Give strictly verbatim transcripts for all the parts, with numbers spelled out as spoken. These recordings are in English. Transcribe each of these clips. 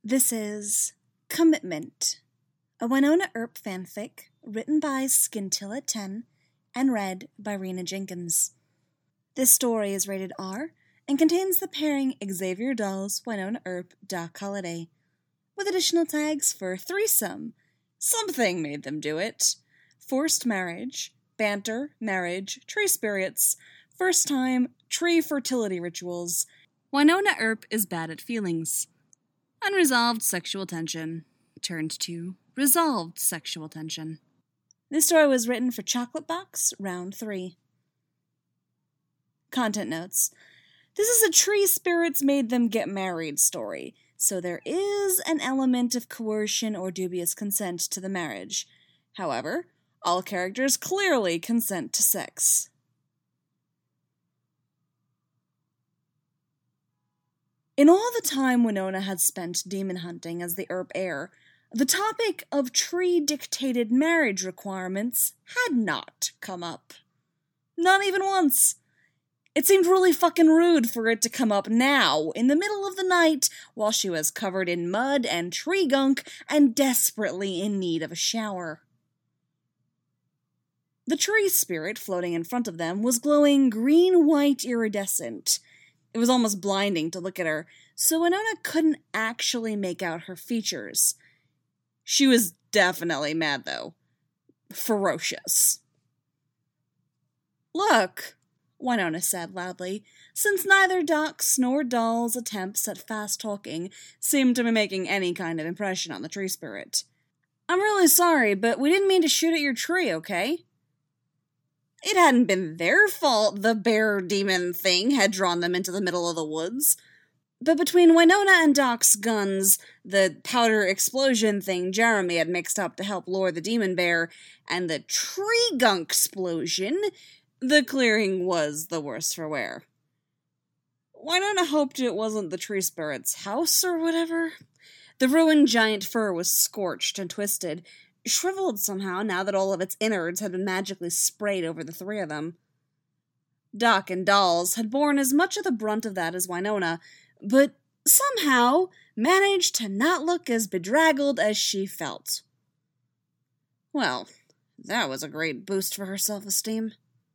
This is Commitment, a Wynonna Earp fanfic written by Skintilla ten and read by Rena Jenkins. This story is rated R and contains the pairing Xavier Dawes, Wynonna Earp, Doc Holliday, with additional tags for threesome, something made them do it, forced marriage, banter, marriage, tree spirits, first time, tree fertility rituals. Wynonna Earp is bad at feelings. Unresolved sexual tension turned to resolved sexual tension. This story was written for Chocolate Box, Round three. Content notes. This is a tree spirits made them get married story, so there is an element of coercion or dubious consent to the marriage. However, all characters clearly consent to sex. In all the time Wynonna had spent demon hunting as the Earp heir, the topic of tree-dictated marriage requirements had not come up. Not even once. It seemed really fucking rude for it to come up now, in the middle of the night, while she was covered in mud and tree gunk and desperately in need of a shower. The tree spirit floating in front of them was glowing green-white iridescent. It was almost blinding to look at her, so Wynonna couldn't actually make out her features. She was definitely mad, though. Ferocious. "Look," Wynonna said loudly, since neither Doc's nor Doll's attempts at fast-talking seemed to be making any kind of impression on the tree spirit. "I'm really sorry, but we didn't mean to shoot at your tree, okay?" It hadn't been their fault the bear demon thing had drawn them into the middle of the woods. But between Wynonna and Doc's guns, the powder explosion thing Jeremy had mixed up to help lure the demon bear, and the tree gunk explosion, the clearing was the worse for wear. Wynonna hoped it wasn't the tree spirit's house or whatever. The ruined giant fir was scorched and twisted, shriveled somehow now that all of its innards had been magically sprayed over the three of them. Doc and Dolls had borne as much of the brunt of that as Wynonna, but somehow managed to not look as bedraggled as she felt. Well, that was a great boost for her self-esteem.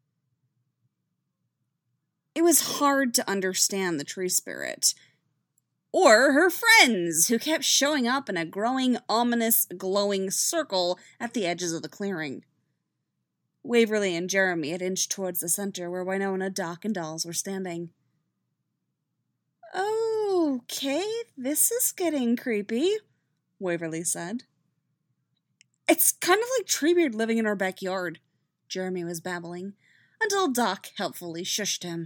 It was hard to understand the tree spirit. Or her friends, who kept showing up in a growing, ominous, glowing circle at the edges of the clearing. Waverly and Jeremy had inched towards the center where Wynonna, Doc, and Dolls were standing. "Okay, this is getting creepy," Waverly said. "It's kind of like Treebeard living in our backyard," Jeremy was babbling, until Doc helpfully shushed him.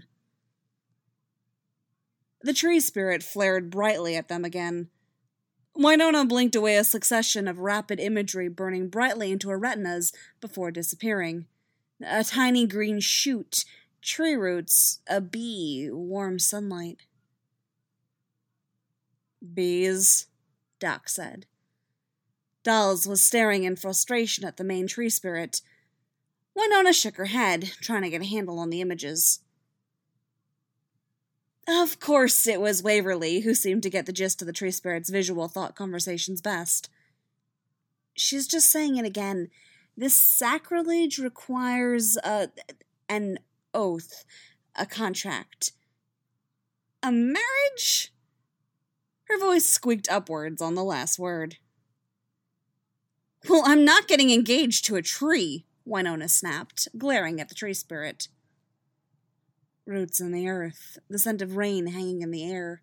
The tree spirit flared brightly at them again. Wynonna blinked away a succession of rapid imagery burning brightly into her retinas before disappearing. A tiny green shoot, tree roots, a bee, warm sunlight. "Bees," Doc said. Dolls was staring in frustration at the main tree spirit. Wynonna shook her head, trying to get a handle on the images. Of course it was Waverly who seemed to get the gist of the tree spirit's visual thought conversations best. "She's just saying it again. This sacrilege requires a, an oath, a contract. A marriage?" Her voice squeaked upwards on the last word. "Well, I'm not getting engaged to a tree," Wynonna snapped, glaring at the tree spirit. Roots in the earth, the scent of rain hanging in the air.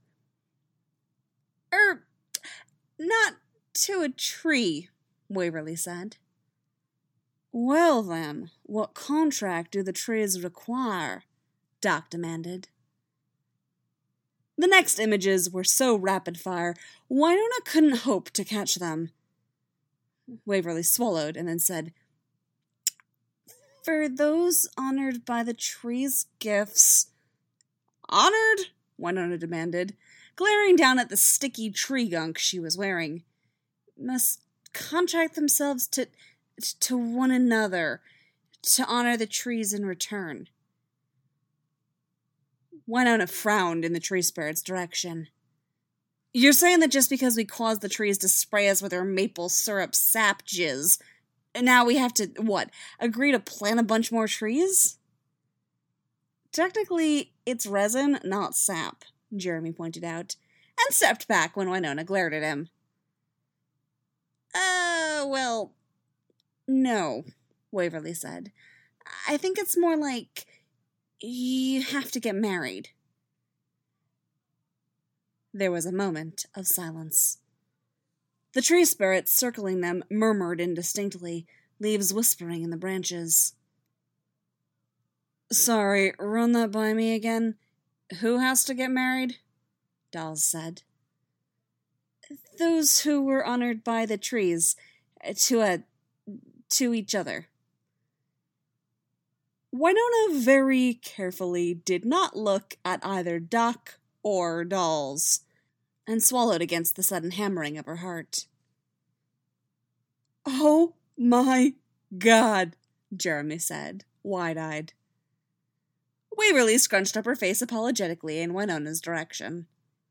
"Er, not to a tree," Waverly said. "Well then, what contract do the trees require?" Doc demanded. The next images were so rapid-fire, Wynonna couldn't hope to catch them. Waverly swallowed and then said, "For those honored by the tree's gifts." "Honored?" Wynonna demanded, glaring down at the sticky tree gunk she was wearing. "Must contract themselves to, to one another, to honor the trees in return." Wynonna frowned in the tree spirit's direction. You're saying that just because we caused the trees to spray us with their maple syrup sap jizz, now we have to, what, agree to plant a bunch more trees? Technically, it's resin, not sap, Jeremy pointed out, and stepped back when Winona glared at him. Uh, well, no, Waverly said. I think it's more like you have to get married. There was a moment of silence. The tree spirits circling them murmured indistinctly, leaves whispering in the branches. Sorry, run that by me again. Who has to get married? Dolls said. Those who were honored by the trees, to a, to each other. Winona very carefully did not look at either Doc or Dolls, and swallowed against the sudden hammering of her heart. Oh my God, Jeremy said, wide-eyed. Waverly scrunched up her face apologetically in Winona's direction.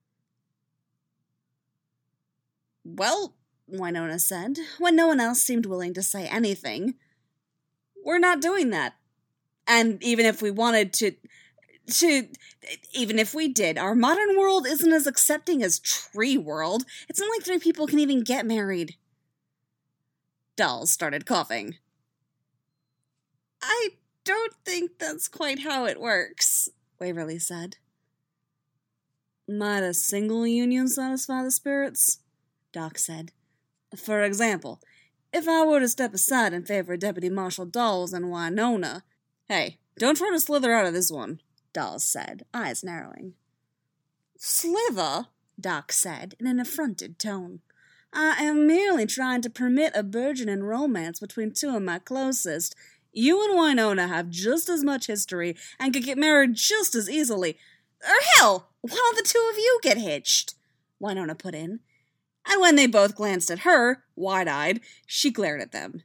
Well, Winona said, when no one else seemed willing to say anything, we're not doing that. And even if we wanted to, to, even if we did, our modern world isn't as accepting as Tree World. It's not like three people can even get married. Dolls started coughing. I don't think that's quite how it works, Waverly said. Might a single union satisfy the spirits? Doc said. For example, if I were to step aside in favor of Deputy Marshal Dolls and Winona... Hey, don't try to slither out of this one, Dolls said, eyes narrowing. Slither? Doc said, in an affronted tone. I am merely trying to permit a burgeoning romance between two of my closest. You and Winona have just as much history and could get married just as easily. Or hell, why don't the two of you get hitched? Winona put in. And when they both glanced at her, wide-eyed, she glared at them.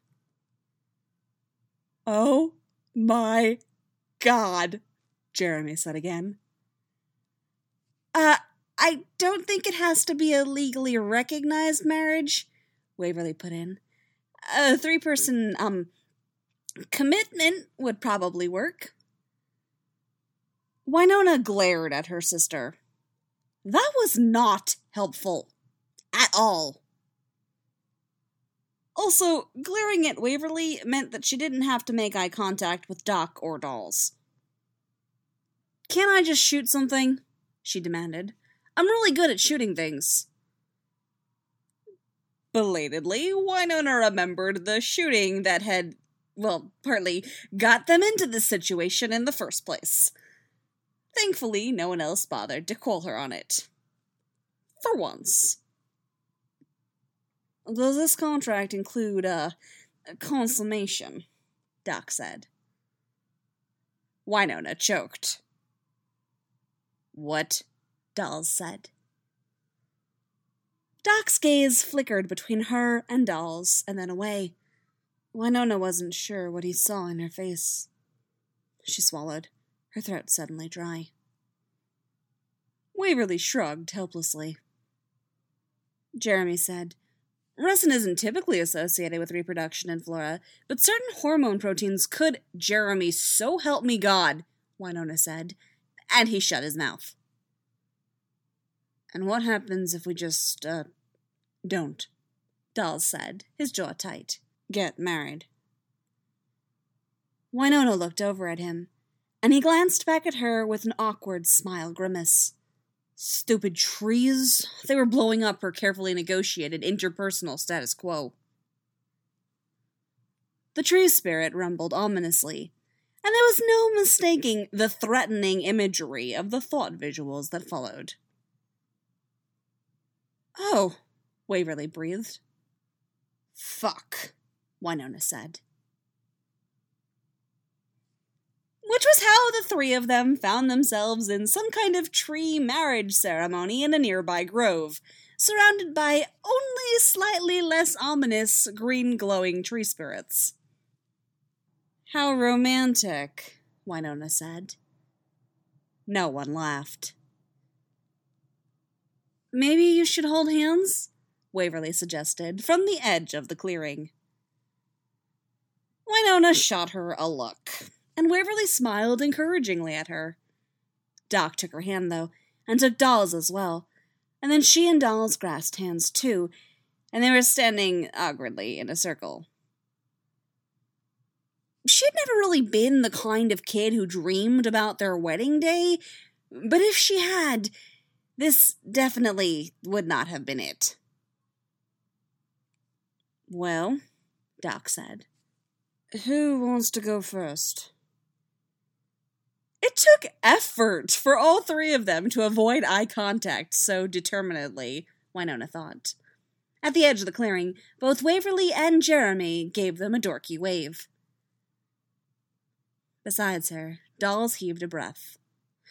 Oh my God, Jeremy said again. Uh, I don't think it has to be a legally recognized marriage, Waverly put in. A three-person, um, commitment would probably work. Winona glared at her sister. That was not helpful. At all. Also, glaring at Waverly meant that she didn't have to make eye contact with Doc or Dolls. Can't I just shoot something? She demanded. I'm really good at shooting things. Belatedly, Winona remembered the shooting that had, well, partly got them into this situation in the first place. Thankfully, no one else bothered to call her on it. For once. Does this contract include, uh, consummation? Doc said. Winona choked. What? Dolls said. Doc's gaze flickered between her and Dolls, and then away. Winona wasn't sure what he saw in her face. She swallowed, her throat suddenly dry. Waverly shrugged helplessly. Jeremy said, Resin isn't typically associated with reproduction in flora, but certain hormone proteins could. Jeremy, so help me God, Winona said, and he shut his mouth. And what happens if we just, uh, don't? Dolls said, his jaw tight. Get married. Winona looked over at him, and he glanced back at her with an awkward smile grimace. Stupid trees. They were blowing up her carefully negotiated interpersonal status quo. The tree spirit rumbled ominously, and there was no mistaking the threatening imagery of the thought visuals that followed. Oh, Waverly breathed. Fuck, Winona said. Which was how the three of them found themselves in some kind of tree marriage ceremony in a nearby grove, surrounded by only slightly less ominous green glowing tree spirits. How romantic, Winona said. No one laughed. Maybe you should hold hands? Waverly suggested, from the edge of the clearing. Wynonna shot her a look, and Waverly smiled encouragingly at her. Doc took her hand, though, and took Doll's as well, and then she and Doll's grasped hands, too, and they were standing awkwardly in a circle. She'd never really been the kind of kid who dreamed about their wedding day, but if she had, this definitely would not have been it. Well, Doc said, who wants to go first? It took effort for all three of them to avoid eye contact so determinedly, Wynonna thought. At the edge of the clearing, both Waverly and Jeremy gave them a dorky wave. Besides her, Dolls heaved a breath.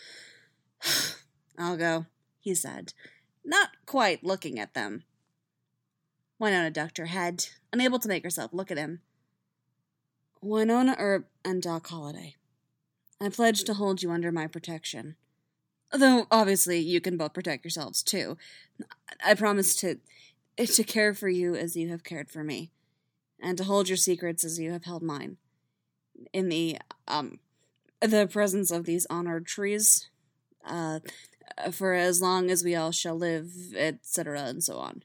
I'll go, he said, not quite looking at them. Wynonna ducked her head, unable to make herself look at him. Wynonna Earp and Doc Holliday, I pledge to hold you under my protection. Though, obviously, you can both protect yourselves, too. I promise to to care for you as you have cared for me, and to hold your secrets as you have held mine. In the, um, the presence of these honored trees, uh, for as long as we all shall live, et cetera, and so on.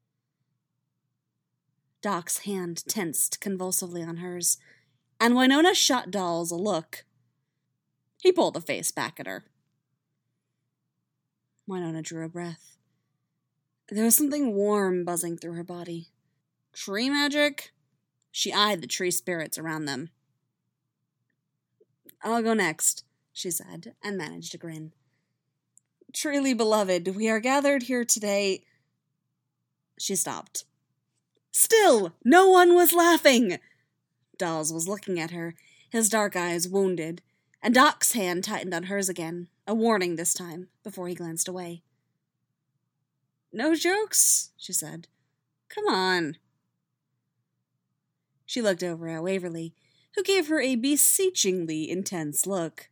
Doc's hand tensed convulsively on hers, and Wynonna shot Dolls a look. He pulled a face back at her. Wynonna drew a breath. There was something warm buzzing through her body. Tree magic? She eyed the tree spirits around them. I'll go next, she said, and managed a grin. Truly beloved, we are gathered here today. She stopped. Still, no one was laughing. Dolls was looking at her, his dark eyes wounded, and Doc's hand tightened on hers again, a warning this time, before he glanced away. No jokes, she said. Come on. She looked over at Waverly, who gave her a beseechingly intense look.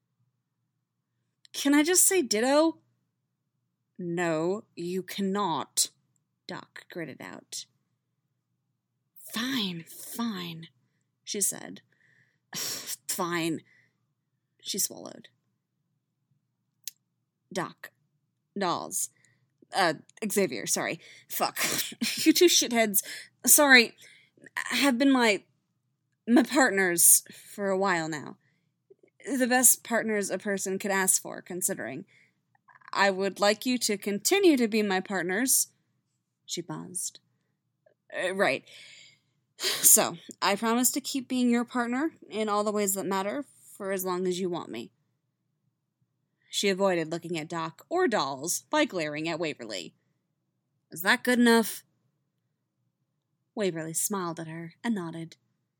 Can I just say ditto? No, you cannot, Doc gritted out. Fine, fine, she said. Fine. She swallowed. Doc. Dolls. Uh, Xavier, sorry. Fuck. You two shitheads, sorry, have been my, my partners for a while now. The best partners a person could ask for, considering. I would like you to continue to be my partners. She paused. Uh, right. So, I promise to keep being your partner in all the ways that matter for as long as you want me. She avoided looking at Doc or Dolls by glaring at Waverly. Is that good enough? Waverly smiled at her and nodded.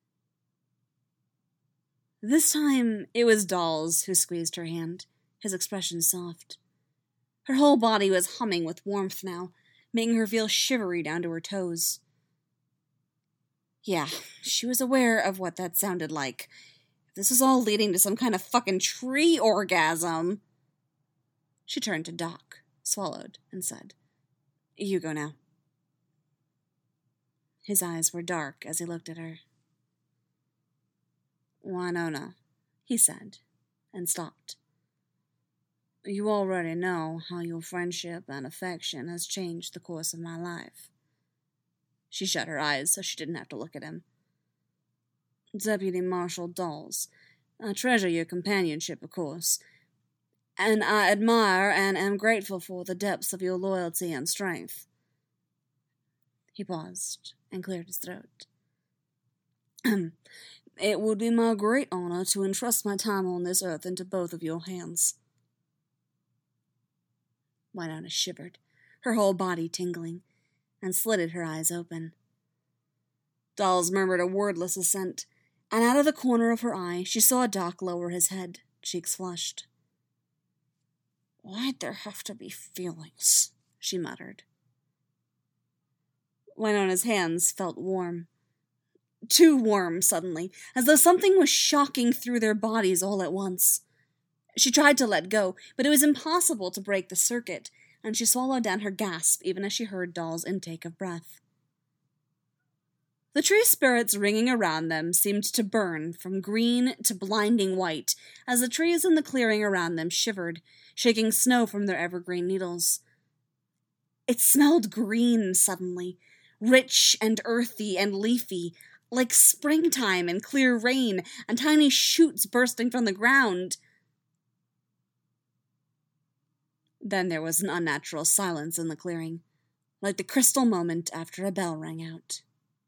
This time, it was Dolls who squeezed her hand, his expression soft. Her whole body was humming with warmth now, making her feel shivery down to her toes. Yeah, she was aware of what that sounded like. If this was all leading to some kind of fucking tree orgasm. She turned to Doc, swallowed, and said, You go now. His eyes were dark as he looked at her. Wynonna, he said, and stopped. You already know how your friendship and affection has changed the course of my life. She shut her eyes so she didn't have to look at him. Deputy Marshal Dolls, I treasure your companionship, of course, and I admire and am grateful for the depths of your loyalty and strength. He paused and cleared his throat. It would be my great honor to entrust my time on this earth into both of your hands. Wynonna shivered, her whole body tingling, and slitted her eyes open. Dolls murmured a wordless assent, and out of the corner of her eye she saw Doc lower his head, cheeks flushed. Why'd there have to be feelings? She muttered. Wynonna's hands felt warm. Too warm, suddenly, as though something was shocking through their bodies all at once. She tried to let go, but it was impossible to break the circuit, and she swallowed down her gasp even as she heard Doll's intake of breath. The tree spirits ringing around them seemed to burn from green to blinding white as the trees in the clearing around them shivered, shaking snow from their evergreen needles. It smelled green suddenly, rich and earthy and leafy, like springtime and clear rain and tiny shoots bursting from the ground. Then there was an unnatural silence in the clearing, like the crystal moment after a bell rang out.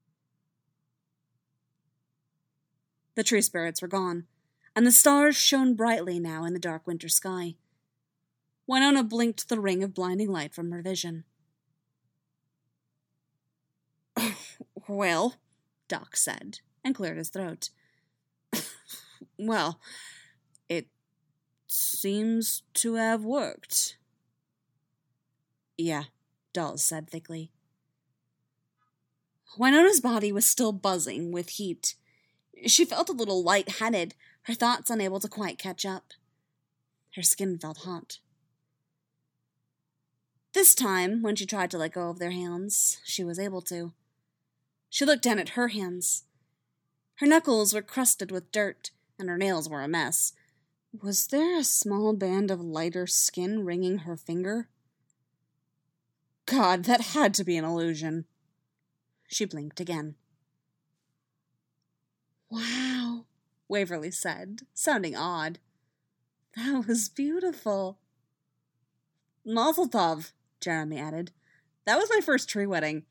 The tree spirits were gone, and the stars shone brightly now in the dark winter sky. Wynonna blinked the ring of blinding light from her vision. "Well," Doc said, and cleared his throat. "Well, it seems to have worked." "Yeah," Dolls said thickly. Wynonna's body was still buzzing with heat. She felt a little light-headed, her thoughts unable to quite catch up. Her skin felt hot. This time, when she tried to let go of their hands, she was able to. She looked down at her hands. Her knuckles were crusted with dirt, and her nails were a mess. Was there a small band of lighter skin ringing her finger? God, that had to be an illusion. She blinked again. "Wow," Waverly said, sounding odd. "That was beautiful." "Mazel tov," Jeremy added. "That was my first tree wedding."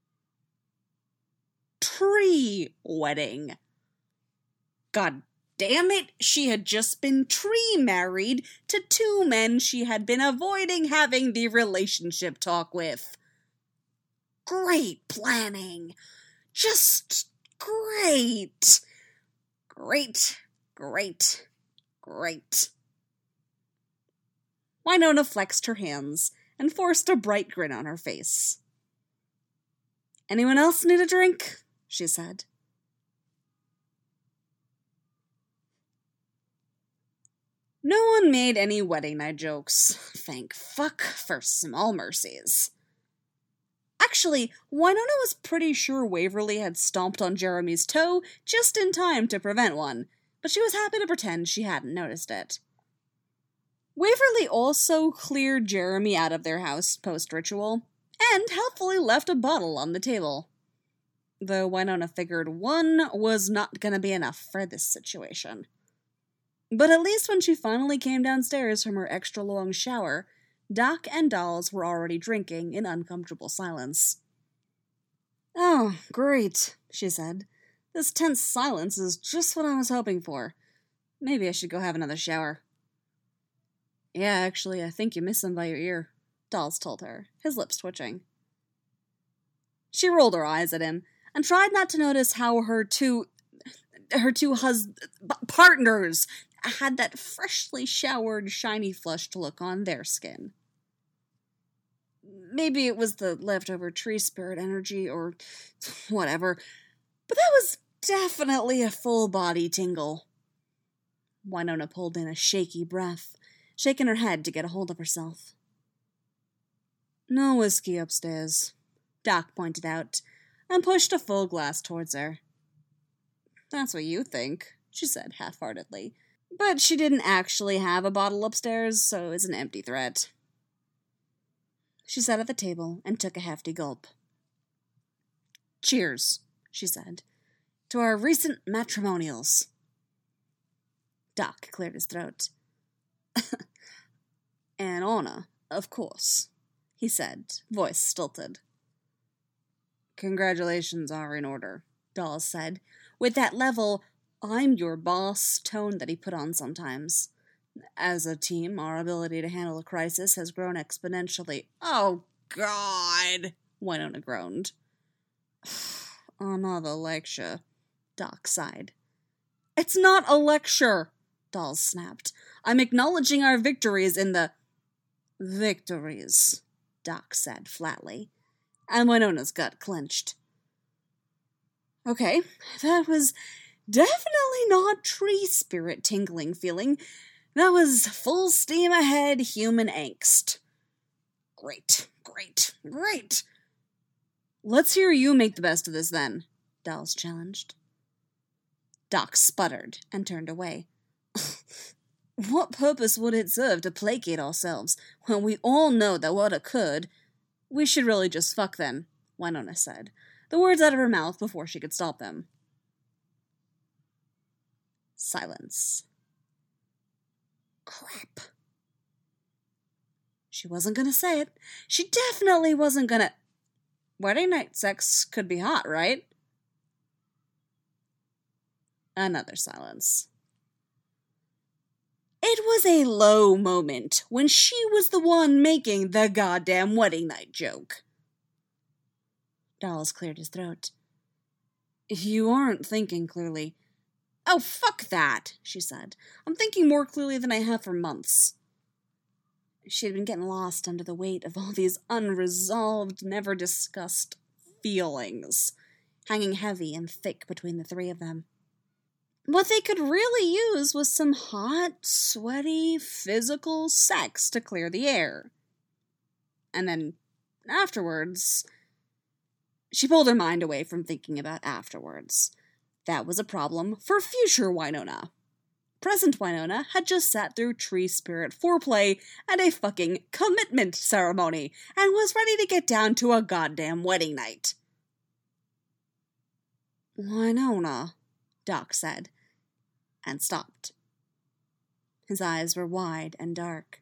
Tree wedding. God damn it, she had just been tree married to two men she had been avoiding having the relationship talk with. Great planning. Just great. Great, great, great. Wynonna flexed her hands and forced a bright grin on her face. "Anyone else need a drink?" she said. No one made any wedding night jokes. Thank fuck for small mercies. Actually, Wynonna was pretty sure Waverly had stomped on Jeremy's toe just in time to prevent one, but she was happy to pretend she hadn't noticed it. Waverly also cleared Jeremy out of their house post-ritual, and helpfully left a bottle on the table. Though Wynonna figured one was not going to be enough for this situation. But at least when she finally came downstairs from her extra-long shower, Doc and Dolls were already drinking in uncomfortable silence. "Oh, great," she said. "This tense silence is just what I was hoping for. Maybe I should go have another shower." "Yeah, actually, I think you missed him by your ear," Dolls told her, his lips twitching. She rolled her eyes at him, and tried not to notice how her two... her two hus... partners had that freshly showered, shiny flushed look on their skin. Maybe it was the leftover tree spirit energy, or whatever, but that was definitely a full-body tingle. Wynonna pulled in a shaky breath, shaking her head to get a hold of herself. "No whiskey upstairs," Doc pointed out, and pushed a full glass towards her. "That's what you think," she said half-heartedly. But she didn't actually have a bottle upstairs, so it's an empty threat. She sat at the table and took a hefty gulp. "Cheers," she said, "to our recent matrimonials." Doc cleared his throat. "An honor, of course," he said, voice stilted. "Congratulations are in order," Dolls said, with that level, "I'm your boss" tone that he put on sometimes. "As a team, our ability to handle a crisis has grown exponentially." "Oh, God," Wynonna groaned. "Another lecture," Doc sighed. "It's not a lecture," Dolls snapped. "I'm acknowledging our victories in the..." "Victories," Doc said flatly, and Wynonna's gut clenched. Okay, that was definitely not tree spirit tingling feeling. That was full steam ahead human angst. Great, great, great. Let's hear you make the best of this, then, Dolls challenged. Doc sputtered and turned away. What purpose would it serve to placate ourselves when we all know that what occurred? We should really just fuck then, Wynonna said, the words out of her mouth before she could stop them. Silence. Crap. She wasn't gonna say it. She definitely wasn't gonna... Wedding night sex could be hot, right? Another silence. It was a low moment when she was the one making the goddamn wedding night joke. Dolls cleared his throat. You aren't thinking clearly. Oh, fuck that, she said. I'm thinking more clearly than I have for months. She had been getting lost under the weight of all these unresolved, never discussed feelings, hanging heavy and thick between the three of them. What they could really use was some hot, sweaty, physical sex to clear the air. And then, afterwards... She pulled her mind away from thinking about afterwards. That was a problem for future Wynonna. Present Wynonna had just sat through tree spirit foreplay and a fucking commitment ceremony and was ready to get down to a goddamn wedding night. Wynonna, Doc said, and stopped. His eyes were wide and dark.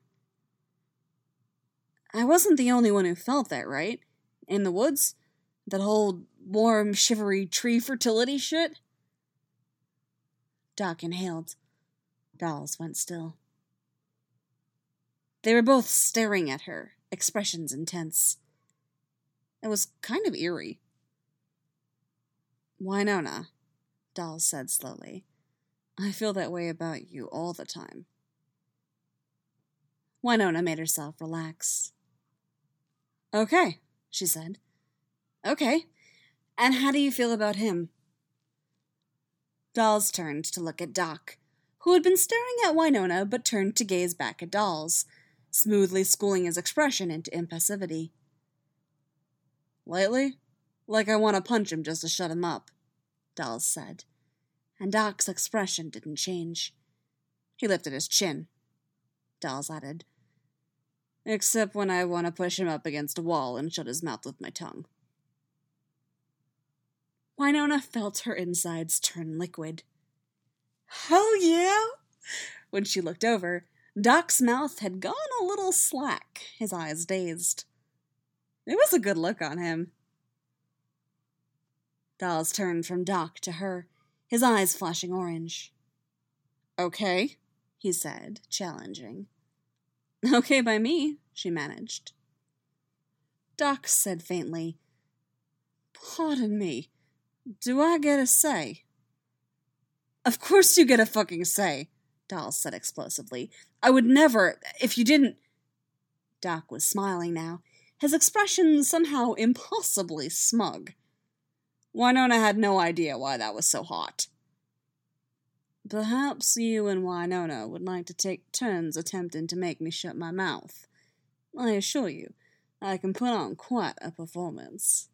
I wasn't the only one who felt that, right? In the woods? That whole warm, shivery tree fertility shit? Doc inhaled. Dolls went still. They were both staring at her, expressions intense. It was kind of eerie. Wynonna, Dolls said slowly, I feel that way about you all the time. Wynonna made herself relax. Okay, she said. Okay, and how do you feel about him? Dolls turned to look at Doc, who had been staring at Wynonna but turned to gaze back at Dolls, smoothly schooling his expression into impassivity. Lately? Like I want to punch him just to shut him up, Dolls said, and Doc's expression didn't change. He lifted his chin. Dolls added, except when I want to push him up against a wall and shut his mouth with my tongue. Wynonna felt her insides turn liquid. Hell yeah! When she looked over, Doc's mouth had gone a little slack, his eyes dazed. It was a good look on him. Dolls turned from Doc to her, his eyes flashing orange. Okay, he said, challenging. Okay by me, she managed. Doc said faintly, pardon me, do I get a say? Of course you get a fucking say, Dolls said explosively. I would never, if you didn't... Doc was smiling now, his expression somehow impossibly smug. Wynonna had no idea why that was so hot. Perhaps you and Wynonna would like to take turns attempting to make me shut my mouth. I assure you, I can put on quite a performance.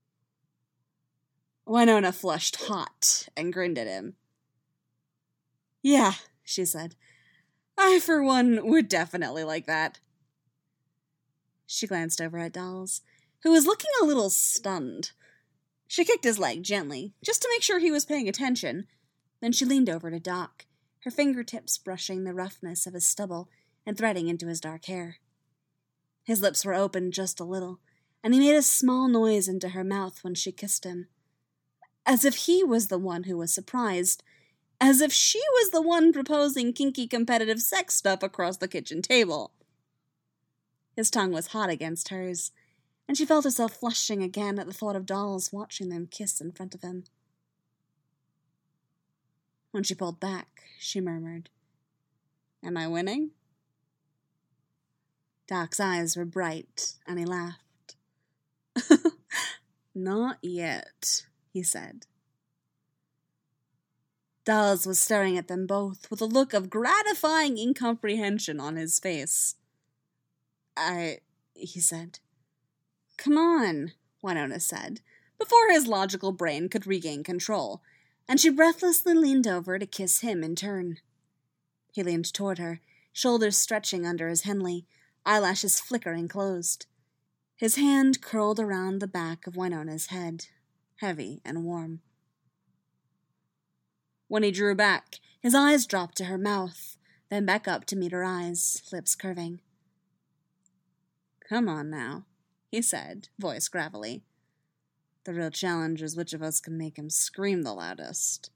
Wynonna flushed hot and grinned at him. Yeah, she said. I, for one, would definitely like that. She glanced over at Dolls, who was looking a little stunned. She kicked his leg gently, just to make sure he was paying attention. Then she leaned over to Doc, her fingertips brushing the roughness of his stubble and threading into his dark hair. His lips were open just a little, and he made a small noise into her mouth when she kissed him. As if he was the one who was surprised, as if she was the one proposing kinky competitive sex stuff across the kitchen table. His tongue was hot against hers, and she felt herself flushing again at the thought of Dolls watching them kiss in front of him. When she pulled back, she murmured, Am I winning? Doc's eyes were bright, and he laughed. Not yet, he said. Dolls was staring at them both with a look of gratifying incomprehension on his face. I... he said. Come on, Winona said, before his logical brain could regain control, and she breathlessly leaned over to kiss him in turn. He leaned toward her, shoulders stretching under his Henley, eyelashes flickering closed. His hand curled around the back of Winona's head, heavy and warm. When he drew back, his eyes dropped to her mouth, then back up to meet her eyes, lips curving. Come on now, he said, voice gravelly. The real challenge is which of us can make him scream the loudest.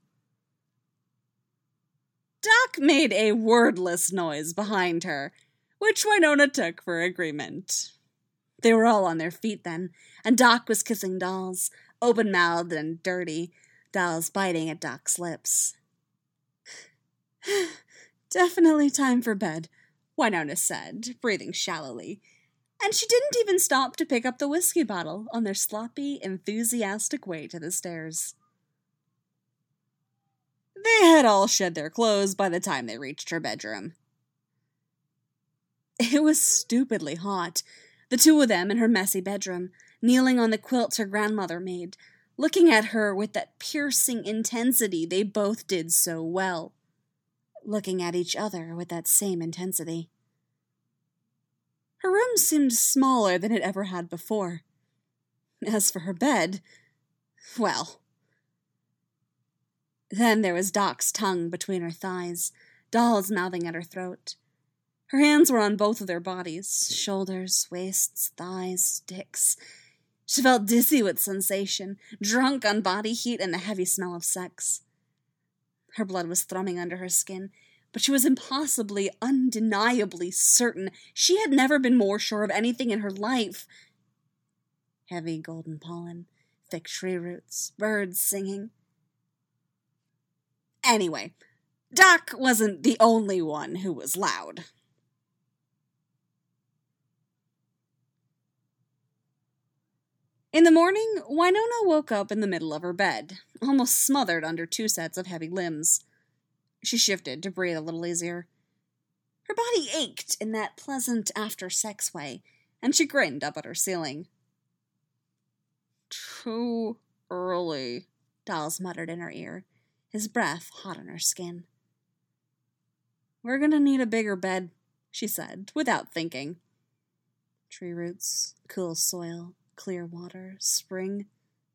Doc made a wordless noise behind her, which Winona took for agreement. They were all on their feet then, and Doc was kissing Dolls, open-mouthed and dirty, Dolls biting at Doc's lips. Definitely time for bed, Winona said, breathing shallowly, and she didn't even stop to pick up the whiskey bottle on their sloppy, enthusiastic way to the stairs. They had all shed their clothes by the time they reached her bedroom. It was stupidly hot, the two of them in her messy bedroom, kneeling on the quilt her grandmother made, looking at her with that piercing intensity they both did so well, looking at each other with that same intensity. Her room seemed smaller than it ever had before. As for her bed, well... Then there was Doc's tongue between her thighs, Dolls mouthing at her throat. Her hands were on both of their bodies, shoulders, waists, thighs, dicks. She felt dizzy with sensation, drunk on body heat and the heavy smell of sex. Her blood was thrumming under her skin, but she was impossibly, undeniably certain she had never been more sure of anything in her life. Heavy golden pollen, thick tree roots, birds singing. Anyway, Doc wasn't the only one who was loud. In the morning, Winona woke up in the middle of her bed, almost smothered under two sets of heavy limbs. She shifted to breathe a little easier. Her body ached in that pleasant after-sex way, and she grinned up at her ceiling. Too early, Dolls muttered in her ear, his breath hot on her skin. We're gonna need a bigger bed, she said, without thinking. Tree roots, cool soil, clear water, spring.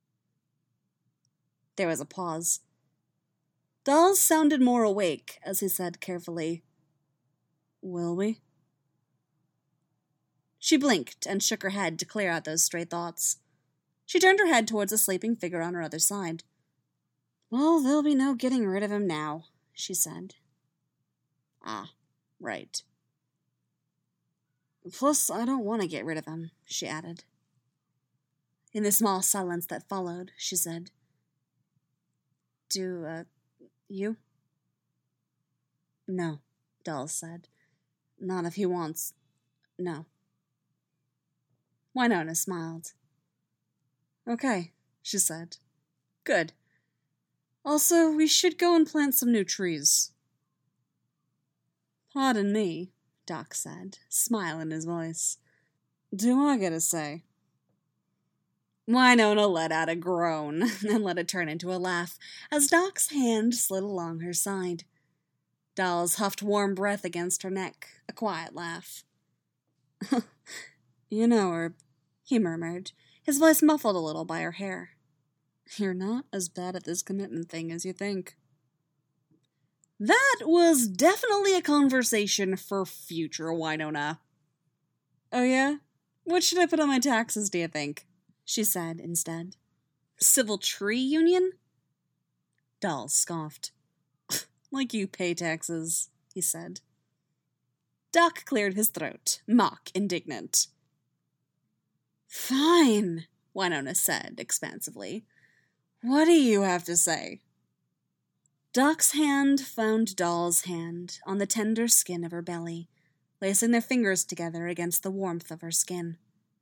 There was a pause. Dolls sounded more awake as he said carefully, Will we? She blinked and shook her head to clear out those stray thoughts. She turned her head towards a sleeping figure on her other side. Well, there'll be no getting rid of him now, she said. Ah, right. Plus, I don't want to get rid of him, she added. In the small silence that followed, she said, Do, uh, you? No, Dolls said. Not if he wants. No. Winona smiled. Okay, she said. Good. Also, we should go and plant some new trees. Pardon me, Doc said, smile in his voice. Do I get a say? Winona let out a groan and let it turn into a laugh as Doc's hand slid along her side. Dolls huffed warm breath against her neck, a quiet laugh. You know her, he murmured, his voice muffled a little by her hair. You're not as bad at this commitment thing as you think. That was definitely a conversation for future Winona. Oh yeah? What should I put on my taxes, do you think? She said instead. Civil tree union? Dolls scoffed. Like you pay taxes, he said. Doc cleared his throat, mock indignant. Fine, Winona said expansively. What do you have to say? Doc's hand found Doll's hand on the tender skin of her belly, lacing their fingers together against the warmth of her skin.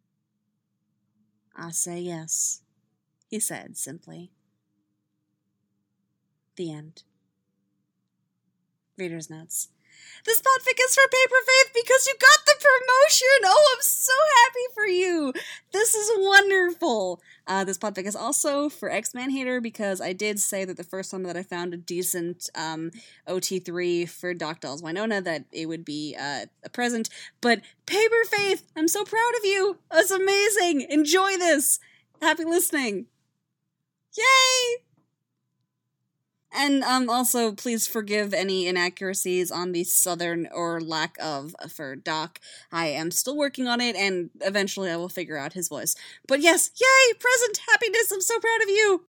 I say yes, he said simply. The end. Reader's notes. This podfic is for Paper Faith because you got the promotion! Oh, I'm so happy for you! This is wonderful! Uh, this podfic is also for X-Man Hater because I did say that the first time that I found a decent um, O T three for Doc Dolls Winona that it would be uh, a present. But Paper Faith, I'm so proud of you! It's amazing! Enjoy this! Happy listening! Yay! And um, also, please forgive any inaccuracies on the southern or lack of for Doc. I am still working on it, and eventually I will figure out his voice. But yes, yay! Present happiness! I'm so proud of you!